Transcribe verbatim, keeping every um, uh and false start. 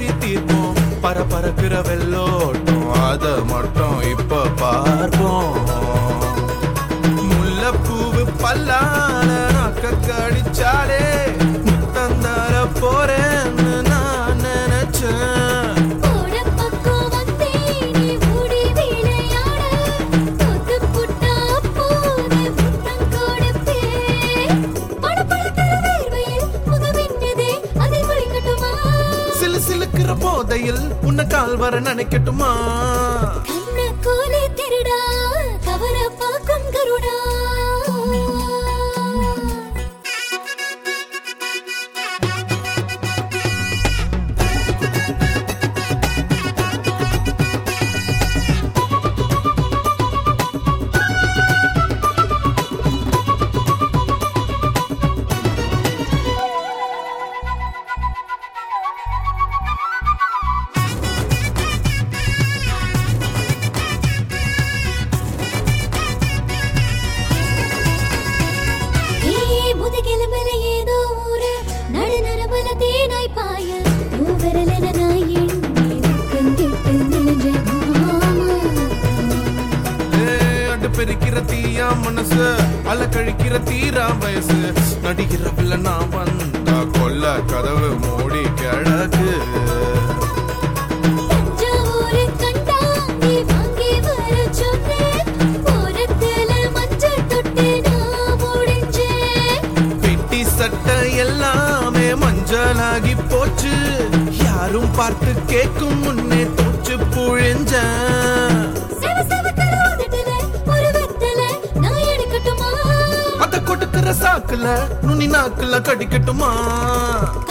பேசி தீர்ப்போம் பர பறக்கிற வெள்ளோட்டம் அத மட்டும் இப்ப பார்ப்போம் முல்லைப்பூவு பல்லால நாக்க கடிச்சாலே முத்தந்தார போறேன்னு நான் நினைச்சேன் சிலுக்கிற போதையில் உன்னை கால் வர நினைக்கட்டுமா கண்ண கோலே திருடா கவர பாக்கும் கருடா பெருக்கிற தீயா மனசு அல கழிக்கிற தீரா வயசு நடிக்கிற பிள்ள நான் வந்தா கொல்ல கதவு மூடி கிழக்கு பெட்டி சட்டை எல்லாமே மஞ்சளாகி போச்சு யாரும் பார்த்து கேட்கும் முன்னே தோச்சு புழிஞ்ச சாக்குல நுனி நாக்குல கடிக்கட்டுமா